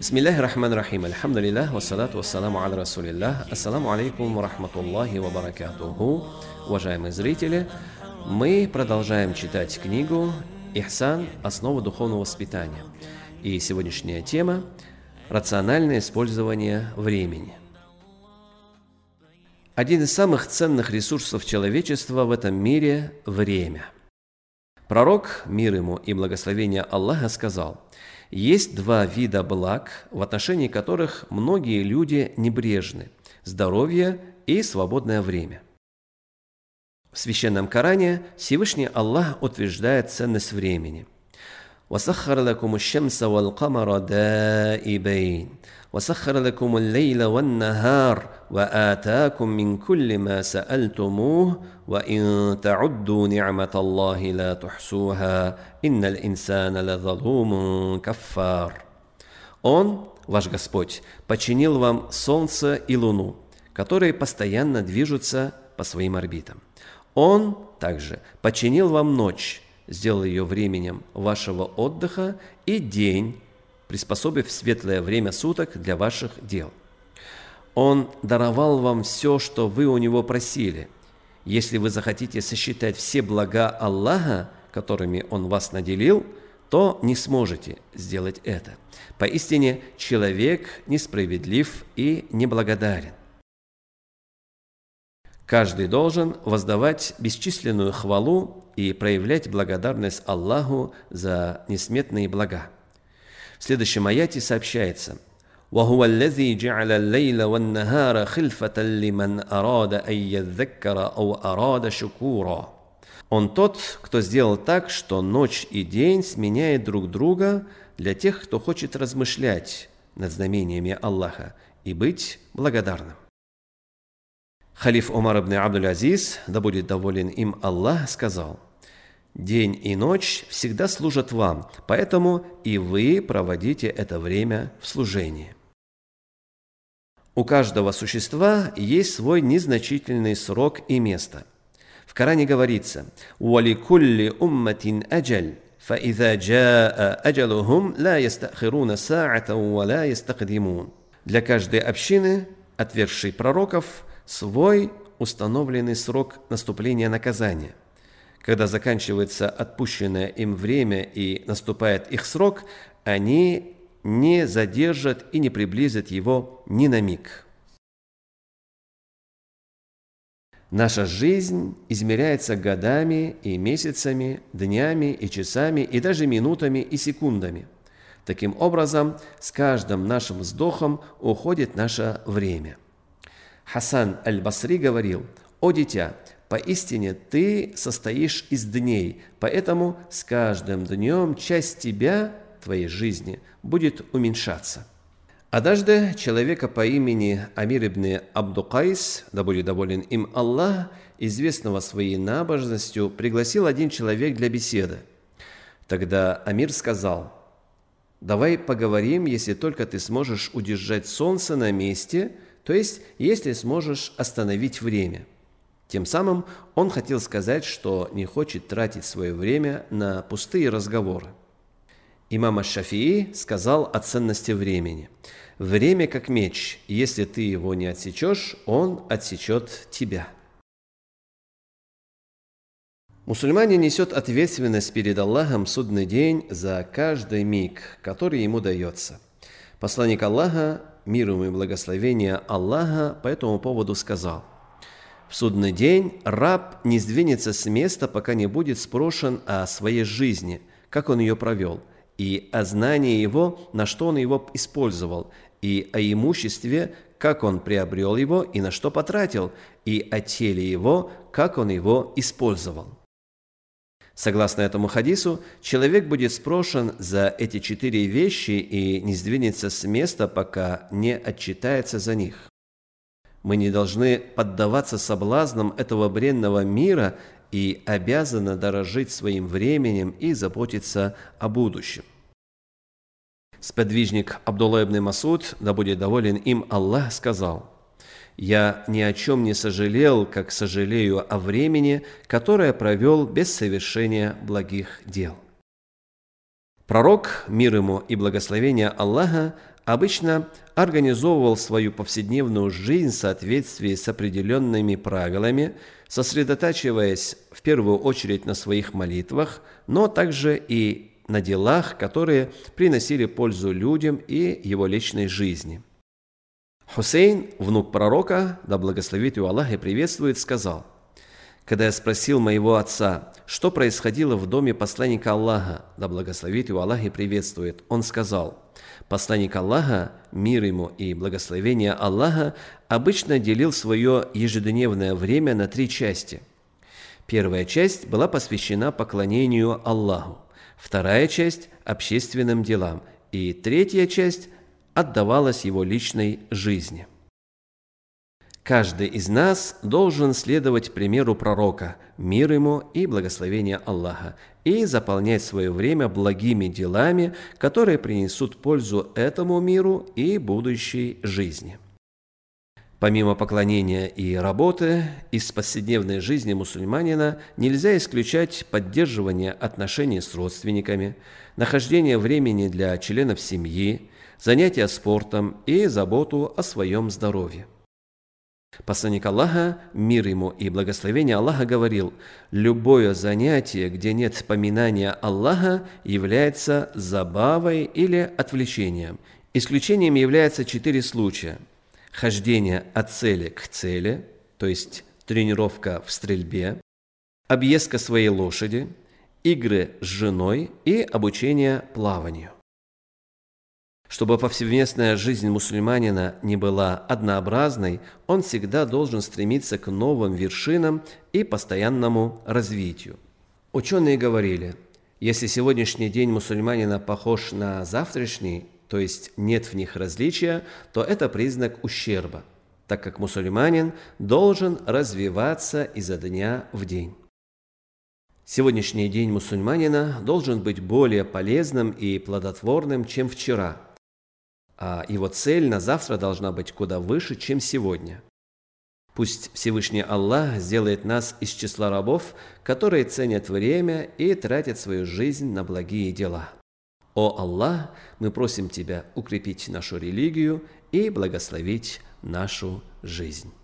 Бисмиллахи рахмани рахим. Альхамдулиллах, вассалату вассаламу аля расулиллах. Ассаламу алейкум ва рахматуллахи ва баракатуху. Уважаемые зрители, мы продолжаем читать книгу «Ихсан. Основы духовного воспитания». И сегодняшняя тема – рациональное использование времени. Один из самых ценных ресурсов человечества в этом мире – время. Пророк, мир ему и благословение Аллаха, сказал: есть два вида благ, в отношении которых многие люди небрежны – здоровье и свободное время. В Священном Коране Всевышний Аллах утверждает ценность времени. وَسَخَّرَ لَكُمُ الشَّمْسَ وَالْقَمَرَ دَائِبَيْنِ وَسَخَّرَ لَكُمُ اللَّيْلَ وَالنَّهَارَ وَآتَاكُم مِّن كُلِّ مَا سَأَلْتُمُوهُ وَإِن تَعُدُّوا نِعْمَةَ اللَّهِ لَا تُحْصُوهَا إِنَّ الْإِنسَانَ لَظَلُومٌ كَفَّارٌ. Он, ваш Господь, починил вам солнце и луну, которые постоянно движутся по своим орбитам. Он также починил вам ночь, сделал ее временем вашего отдыха, и день, приспособив светлое время суток для ваших дел. Он даровал вам все, что вы у Него просили. Если вы захотите сосчитать все блага Аллаха, которыми Он вас наделил, то не сможете сделать это. Поистине, человек несправедлив и неблагодарен. Каждый должен воздавать бесчисленную хвалу и проявлять благодарность Аллаху за несметные блага. В следующем аяте сообщается: وَهُوَ الَّذِي جَعَلَ اللَّيْلَ وَالنَّهَارَ خِلْفَةً لِمَنْ أَرَادَ أَن يَذَّكَّرَ أَوْ أَرَادَ شُكُورًا. Он тот, кто сделал так, что ночь и день сменяют друг друга для тех, кто хочет размышлять над знамениями Аллаха и быть благодарным. Халиф Умар ибн Абдуль-Азиз, да будет доволен им Аллах, сказал: «День и ночь всегда служат вам, поэтому и вы проводите это время в служении». У каждого существа есть свой незначительный срок и место. В Коране говорится: «Уаликулли умматин аджаль, фаиза джаа аджалухум ла ястахируна са'ата ва ла ястакдимун». Для каждой общины, отвергшей пророков, свой установленный срок наступления наказания. Когда заканчивается отпущенное им время и наступает их срок, они не задержат и не приблизят его ни на миг. Наша жизнь измеряется годами и месяцами, днями и часами, и даже минутами и секундами. Таким образом, с каждым нашим вздохом уходит наше время. Хасан аль-Басри говорил: «О дитя, поистине ты состоишь из дней, поэтому с каждым днем часть тебя, твоей жизни, будет уменьшаться». Однажды человека по имени Амир ибн Абду-Кайс, да будет доволен им Аллах, известного своей набожностью, пригласил один человек для беседы. Тогда Амир сказал: «Давай поговорим, если только ты сможешь удержать солнце на месте, то есть если сможешь остановить время». Тем самым он хотел сказать, что не хочет тратить свое время на пустые разговоры. Имам аш-Шафии сказал о ценности времени: «Время как меч, если ты его не отсечешь, он отсечет тебя». Мусульманин несет ответственность перед Аллахом в судный день за каждый миг, который ему дается. Посланник Аллаха, мир ему и благословение Аллаха, по этому поводу сказал: «В судный день раб не сдвинется с места, пока не будет спрошен о своей жизни, как он ее провел, и о знании его, на что он его использовал, и о имуществе, как он приобрел его и на что потратил, и о теле его, как он его использовал». Согласно этому хадису, человек будет спрошен за эти 4 вещи и не сдвинется с места, пока не отчитается за них. Мы не должны поддаваться соблазнам этого бренного мира и обязаны дорожить своим временем и заботиться о будущем. Сподвижник Абдулла ибн Масуд, да будет доволен им Аллах, сказал: «Я ни о чем не сожалел, как сожалею о времени, которое провел без совершения благих дел». Пророк, мир ему и благословение Аллаха, обычно организовывал свою повседневную жизнь в соответствии с определенными правилами, сосредотачиваясь в первую очередь на своих молитвах, но также и на делах, которые приносили пользу людям и его личной жизни. Хусейн, внук пророка, да благословит его Аллах и приветствует, сказал: «Когда я спросил моего отца, что происходило в доме посланника Аллаха, да благословит его Аллах и приветствует, он сказал: посланник Аллаха, мир ему и благословение Аллаха, обычно делил свое ежедневное время на 3 части. Первая часть была посвящена поклонению Аллаху, вторая часть – общественным делам, и третья часть отдавалась его личной жизни». Каждый из нас должен следовать примеру пророка, мир ему и благословение Аллаха, и заполнять свое время благими делами, которые принесут пользу этому миру и будущей жизни. Помимо поклонения и работы, из повседневной жизни мусульманина нельзя исключать поддерживание отношений с родственниками, нахождение времени для членов семьи, занятия спортом и заботу о своем здоровье. Посланник Аллаха, мир ему и благословение Аллаха, говорил: «Любое занятие, где нет поминания Аллаха, является забавой или отвлечением. Исключением являются 4 случая: хождение от цели к цели, то есть тренировка в стрельбе, объездка своей лошади, игры с женой и обучение плаванию». Чтобы повсеместная жизнь мусульманина не была однообразной, он всегда должен стремиться к новым вершинам и постоянному развитию. Ученые говорили, если сегодняшний день мусульманина похож на завтрашний, то есть нет в них различия, то это признак ущерба, так как мусульманин должен развиваться изо дня в день. Сегодняшний день мусульманина должен быть более полезным и плодотворным, чем вчера, а его цель на завтра должна быть куда выше, чем сегодня. Пусть Всевышний Аллах сделает нас из числа рабов, которые ценят время и тратят свою жизнь на благие дела. О Аллах, мы просим Тебя укрепить нашу религию и благословить нашу жизнь.